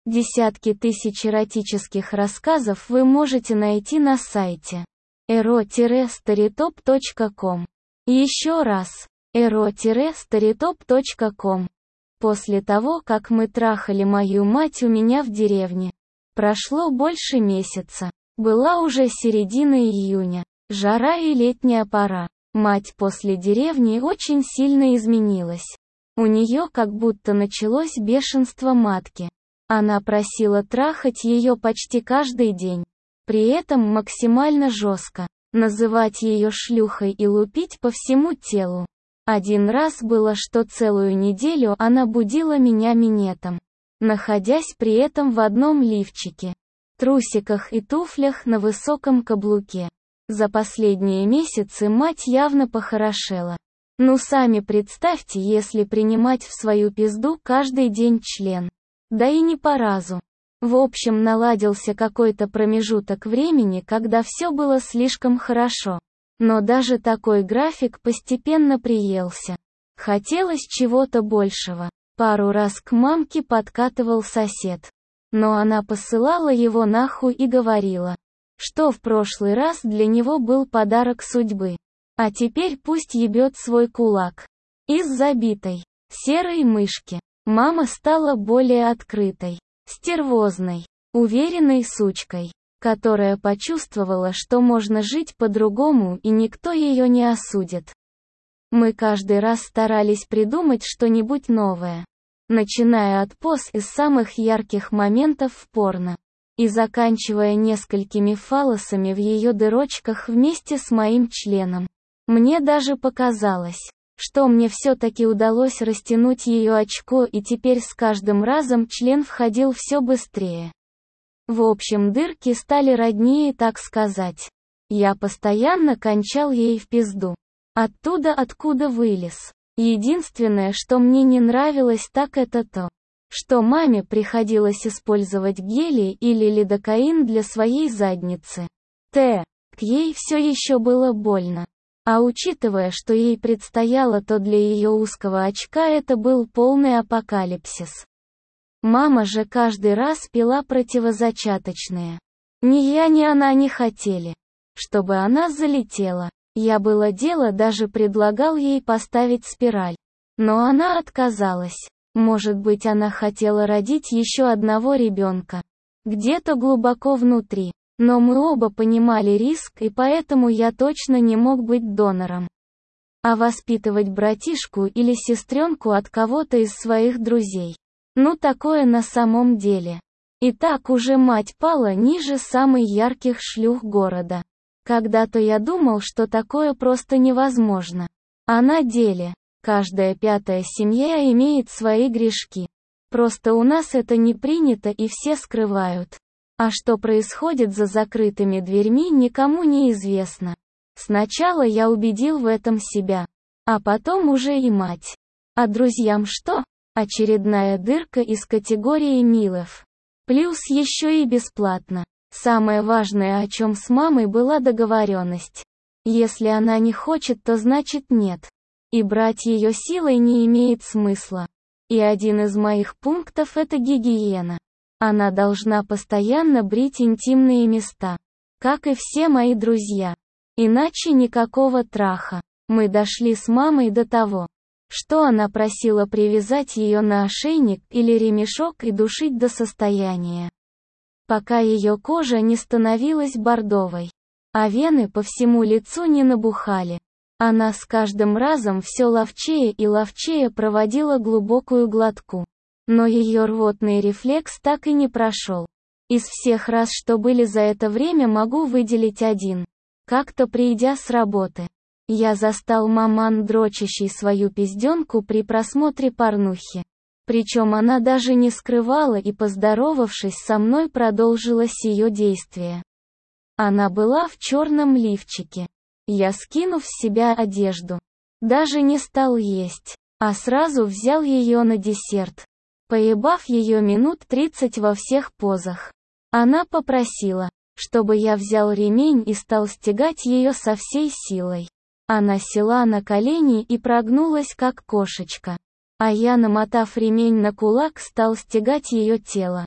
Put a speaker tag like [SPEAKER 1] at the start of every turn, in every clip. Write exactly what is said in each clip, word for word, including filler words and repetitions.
[SPEAKER 1] Десятки тысяч эротических рассказов вы можете найти на сайте эро старитоп точка ком. Еще раз, эро старитоп точка ком. После того, как мы трахали мою мать у меня в деревне, прошло больше месяца. Была уже середина июня, жара и летняя пора. Мать после деревни очень сильно изменилась. У нее как будто началось бешенство матки. Она просила трахать ее почти каждый день. При этом максимально жестко. Называть ее шлюхой и лупить по всему телу. Один раз было, что целую неделю она будила меня минетом, находясь при этом в одном лифчике, трусиках и туфлях на высоком каблуке. За последние месяцы мать явно похорошела. Ну сами представьте, если принимать в свою пизду каждый день член. Да и не по разу. В общем, наладился какой-то промежуток времени, когда все было слишком хорошо. Но даже такой график постепенно приелся. Хотелось чего-то большего. Пару раз к мамке подкатывал сосед. Но она посылала его нахуй и говорила, что в прошлый раз для него был подарок судьбы. А теперь пусть ебет свой кулак. Из забитой серой мышки мама стала более открытой, стервозной, уверенной сучкой, которая почувствовала, что можно жить по-другому и никто ее не осудит. Мы каждый раз старались придумать что-нибудь новое, начиная от поз из самых ярких моментов в порно и заканчивая несколькими фаллосами в ее дырочках вместе с моим членом. Мне даже показалось, что мне все-таки удалось растянуть ее очко, и теперь с каждым разом член входил все быстрее. В общем, дырки стали роднее, так сказать. Я постоянно кончал ей в пизду. Оттуда, откуда вылез. Единственное, что мне не нравилось, так это то, что маме приходилось использовать гели или лидокаин для своей задницы. Т. К ей все еще было больно. А учитывая, что ей предстояло, то для ее узкого очка это был полный апокалипсис. Мама же каждый раз пила противозачаточные. Ни я, ни она не хотели, чтобы она залетела. Я было дело даже предлагал ей поставить спираль. Но она отказалась. Может быть, она хотела родить еще одного ребенка. Где-то глубоко внутри. Но мы оба понимали риск, и поэтому я точно не мог быть донором. А воспитывать братишку или сестренку от кого-то из своих друзей. Ну такое на самом деле. И так уже мать пала ниже самых ярких шлюх города. Когда-то я думал, что такое просто невозможно. А на деле, каждая пятая семья имеет свои грешки. Просто у нас это не принято и все скрывают. А что происходит за закрытыми дверьми, никому не известно. Сначала я убедил в этом себя, а потом уже и мать. А друзьям что? Очередная дырка из категории милов. Плюс еще и бесплатно. Самое важное, о чем с мамой была договоренность. Если она не хочет, то значит нет. И брать ее силой не имеет смысла. И один из моих пунктов — это гигиена. Она должна постоянно брить интимные места, как и все мои друзья. Иначе никакого траха. Мы дошли с мамой до того, что она просила привязать ее на ошейник или ремешок и душить до состояния, пока ее кожа не становилась бордовой, а вены по всему лицу не набухали. Она с каждым разом все ловчее и ловчее проводила глубокую глотку. Но ее рвотный рефлекс так и не прошел. Из всех раз, что были за это время, могу выделить один. Как-то придя с работы, я застал маман дрочащей свою пизденку при просмотре порнухи. Причем она даже не скрывала и, поздоровавшись со мной, продолжила сие действие. Она была в черном лифчике. Я, скинув с себя одежду, даже не стал есть, а сразу взял ее на десерт. Поебав ее минут тридцать во всех позах. Она попросила, чтобы я взял ремень и стал стягать ее со всей силой. Она села на колени и прогнулась как кошечка. А я, намотав ремень на кулак, стал стягать ее тело.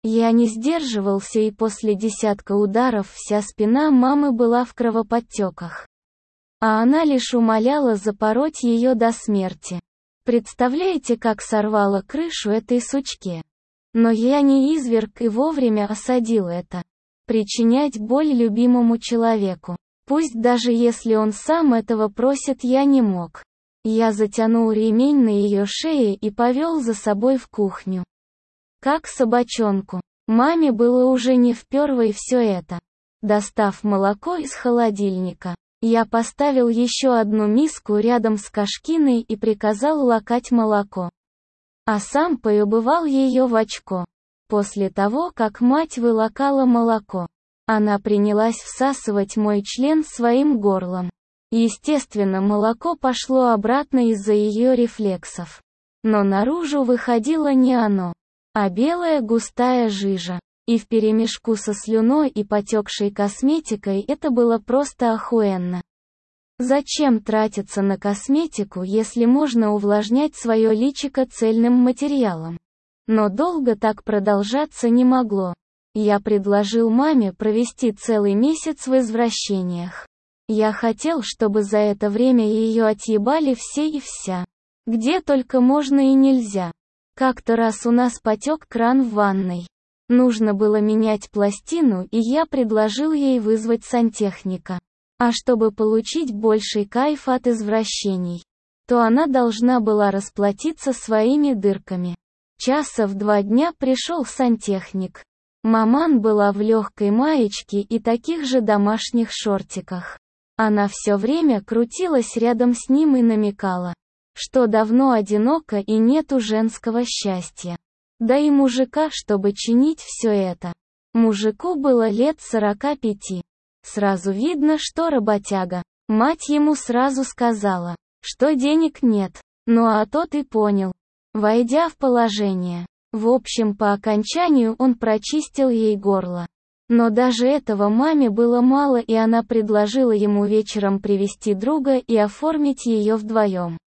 [SPEAKER 1] Я не сдерживался, и после десятка ударов вся спина мамы была в кровоподтеках. А она лишь умоляла запороть ее до смерти. Представляете, как сорвала крышу этой сучке? Но я не изверг и вовремя осадил это. Причинять боль любимому человеку, пусть даже если он сам этого просит, я не мог. Я затянул ремень на ее шее и повел за собой в кухню. Как собачонку. Маме было уже не впервой все это. Достав молоко из холодильника, я поставил еще одну миску рядом с Кашкиной и приказал лакать молоко. А сам поубывал ее в очко. После того, как мать вылакала молоко, она принялась всасывать мой член своим горлом. Естественно, молоко пошло обратно из-за ее рефлексов. Но наружу выходило не оно, а белая густая жижа. И вперемешку со слюной и потекшей косметикой это было просто охуенно. Зачем тратиться на косметику, если можно увлажнять свое личико цельным материалом? Но долго так продолжаться не могло. Я предложил маме провести целый месяц в извращениях. Я хотел, чтобы за это время ее отъебали все и вся. Где только можно и нельзя. Как-то раз у нас потек кран в ванной. Нужно было менять пластину, и я предложил ей вызвать сантехника. А чтобы получить больший кайф от извращений, то она должна была расплатиться своими дырками. Часа в два дня пришел сантехник. Маман была в легкой маечке и таких же домашних шортиках. Она все время крутилась рядом с ним и намекала, что давно одинока и нету женского счастья. Да и мужика, чтобы чинить все это. Мужику было лет сорока пяти. Сразу видно, что работяга. Мать ему сразу сказала, что денег нет. Ну а тот и понял, войдя в положение. В общем, по окончанию он прочистил ей горло. Но даже этого маме было мало, и она предложила ему вечером привести друга и оформить ее вдвоем.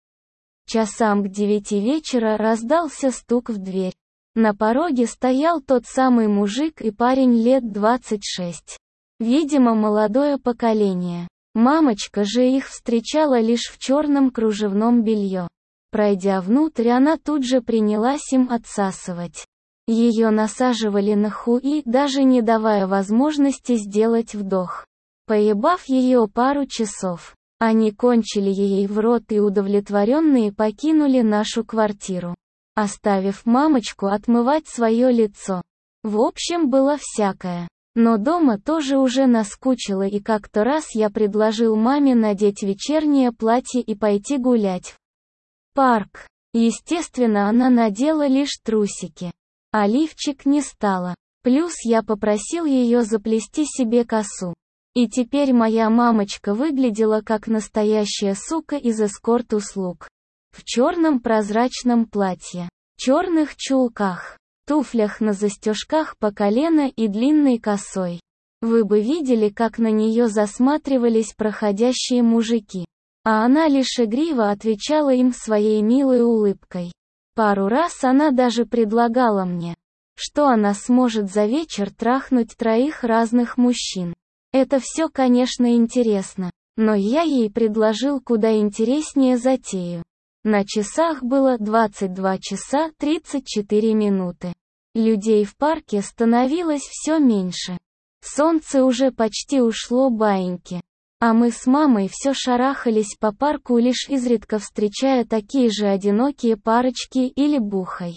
[SPEAKER 1] Часам к девяти вечера раздался стук в дверь. На пороге стоял тот самый мужик и парень лет двадцать шесть. Видимо, молодое поколение. Мамочка же их встречала лишь в черном кружевном белье. Пройдя внутрь, она тут же принялась им отсасывать. Ее насаживали на хуи, даже не давая возможности сделать вдох. Поебав ее пару часов, они кончили ей в рот и удовлетворенные покинули нашу квартиру, оставив мамочку отмывать свое лицо. В общем, было всякое. Но дома тоже уже наскучило, и как-то раз я предложил маме надеть вечернее платье и пойти гулять в парк. Естественно, она надела лишь трусики. А лифчик не стала. Плюс я попросил ее заплести себе косу. И теперь моя мамочка выглядела как настоящая сука из эскорт-услуг. В черном прозрачном платье, черных чулках, туфлях на застежках по колено и длинной косой. Вы бы видели, как на нее засматривались проходящие мужики. А она лишь игриво отвечала им своей милой улыбкой. Пару раз она даже предлагала мне, что она сможет за вечер трахнуть троих разных мужчин. Это все, конечно, интересно, но я ей предложил куда интереснее затею. На часах было двадцать два часа тридцать четыре минуты. Людей в парке становилось все меньше. Солнце уже почти ушло баиньки. А мы с мамой все шарахались по парку, лишь изредка встречая такие же одинокие парочки или бухой.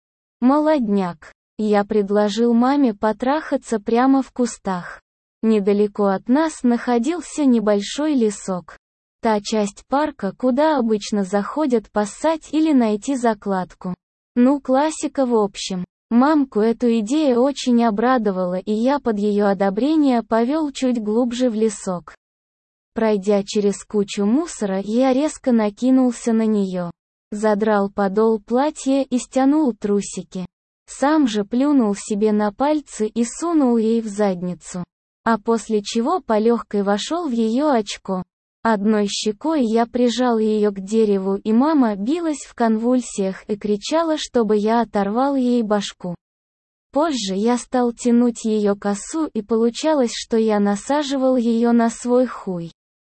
[SPEAKER 1] Молодняк. Я предложил маме потрахаться прямо в кустах. Недалеко от нас находился небольшой лесок. Та часть парка, куда обычно заходят поссать или найти закладку. Ну, классика в общем. Мамку эту идея очень обрадовала, и я под ее одобрение повел чуть глубже в лесок. Пройдя через кучу мусора, я резко накинулся на нее. Задрал подол платья и стянул трусики. Сам же плюнул себе на пальцы и сунул ей в задницу. А после чего по легкой вошел в ее очко. Одной щекой я прижал ее к дереву, и мама билась в конвульсиях и кричала, чтобы я оторвал ей башку. Позже я стал тянуть ее косу, и получалось, что я насаживал ее на свой хуй.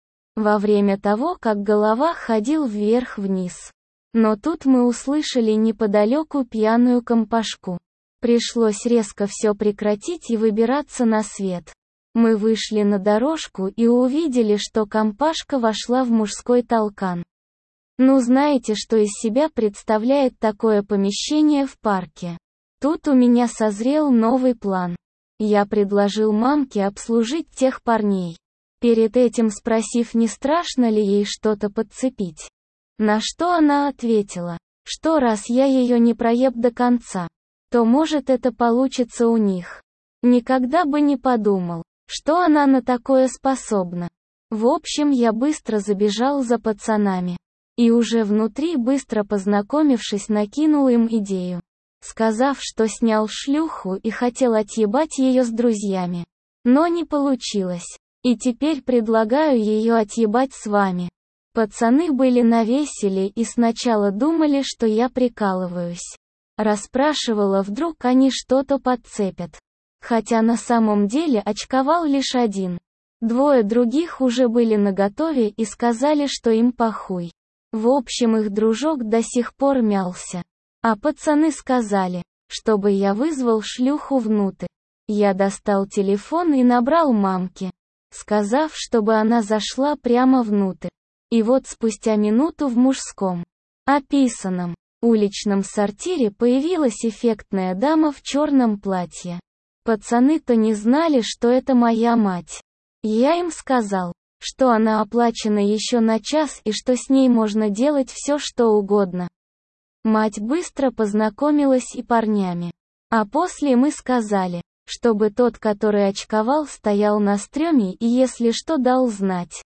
[SPEAKER 1] Во время того, как голова ходил вверх-вниз. Но тут мы услышали неподалеку пьяную компашку. Пришлось резко все прекратить и выбираться на свет. Мы вышли на дорожку и увидели, что компашка вошла в мужской толкан. Ну, знаете, что из себя представляет такое помещение в парке? Тут у меня созрел новый план. Я предложил мамке обслужить тех парней, перед этим спросив, не страшно ли ей что-то подцепить. На что она ответила, что раз я ее не проеб до конца, то может это получится у них. Никогда бы не подумал, что она на такое способна. В общем, я быстро забежал за пацанами. И уже внутри, быстро познакомившись, накинул им идею. Сказав, что снял шлюху и хотел отъебать ее с друзьями. Но не получилось. И теперь предлагаю ее отъебать с вами. Пацаны были навеселе и сначала думали, что я прикалываюсь. Расспрашивала, вдруг они что-то подцепят. Хотя на самом деле очковал лишь один. Двое других уже были наготове и сказали, что им похуй. В общем, их дружок до сих пор мялся. А пацаны сказали, чтобы я вызвал шлюху внутрь. Я достал телефон и набрал мамке, сказав, чтобы она зашла прямо внутрь. И вот спустя минуту в мужском, описанном, уличном сортире появилась эффектная дама в черном платье. Пацаны-то не знали, что это моя мать. Я им сказал, что она оплачена еще на час и что с ней можно делать все, что угодно. Мать быстро познакомилась и парнями. А после мы сказали, чтобы тот, который очковал, стоял на стреме и если что дал знать.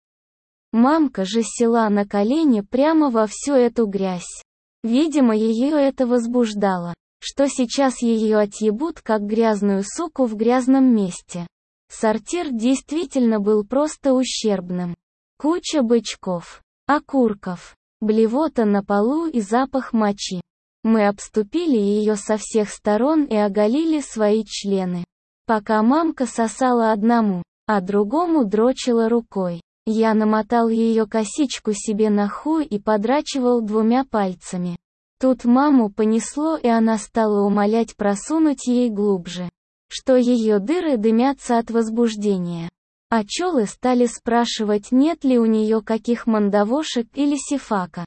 [SPEAKER 1] Мамка же села на колени прямо во всю эту грязь. Видимо, ее это возбуждало, что сейчас ее отъебут как грязную суку в грязном месте. Сортир действительно был просто ущербным. Куча бычков, окурков, блевота на полу и запах мочи. Мы обступили ее со всех сторон и оголили свои члены. Пока мамка сосала одному, а другому дрочила рукой. Я намотал ее косичку себе на хуй и подрачивал двумя пальцами. Тут маму понесло, и она стала умолять просунуть ей глубже, что ее дыры дымятся от возбуждения. А чёлы стали спрашивать, нет ли у нее каких мандавошек или сифака.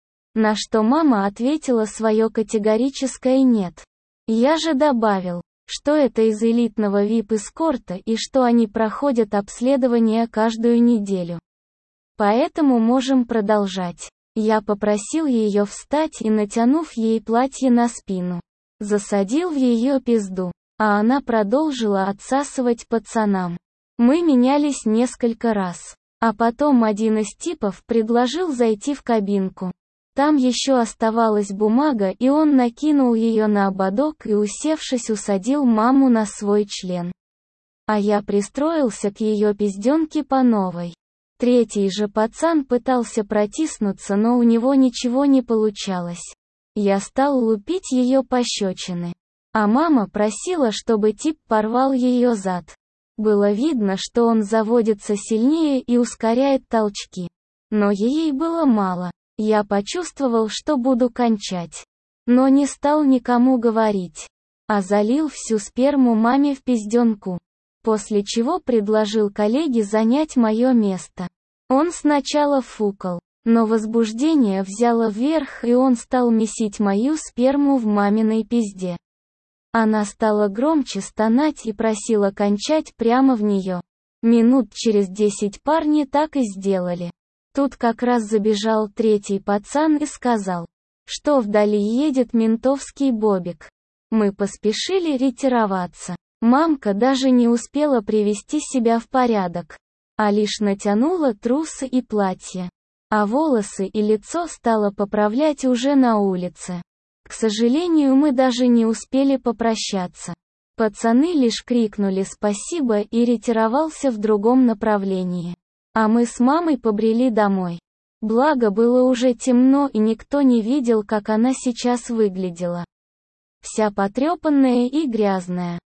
[SPEAKER 1] На что мама ответила свое категорическое «нет». Я же добавил, что это из элитного ви ай пи-эскорта и что они проходят обследование каждую неделю. Поэтому можем продолжать. Я попросил ее встать и, натянув ей платье на спину, засадил в ее пизду, а она продолжила отсасывать пацанам. Мы менялись несколько раз. А потом один из типов предложил зайти в кабинку. Там еще оставалась бумага, и он накинул ее на ободок и, усевшись, усадил маму на свой член. А я пристроился к ее пизденке по новой. Третий же пацан пытался протиснуться, но у него ничего не получалось. Я стал лупить ее пощечины. А мама просила, чтобы тип порвал ее зад. Было видно, что он заводится сильнее и ускоряет толчки. Но ей было мало. Я почувствовал, что буду кончать. Но не стал никому говорить. А залил всю сперму маме в пизденку. После чего предложил коллеге занять мое место. Он сначала фукал, но возбуждение взяло вверх, и он стал месить мою сперму в маминой пизде. Она стала громче стонать и просила кончать прямо в нее. Минут через десять парни так и сделали. Тут как раз забежал третий пацан и сказал, что вдали едет ментовский бобик. Мы поспешили ретироваться. Мамка даже не успела привести себя в порядок, а лишь натянула трусы и платье. А волосы и лицо стала поправлять уже на улице. К сожалению, мы даже не успели попрощаться. Пацаны лишь крикнули спасибо и ретировался в другом направлении. А мы с мамой побрели домой. Благо было уже темно и никто не видел, как она сейчас выглядела. вся потрепанная и грязная.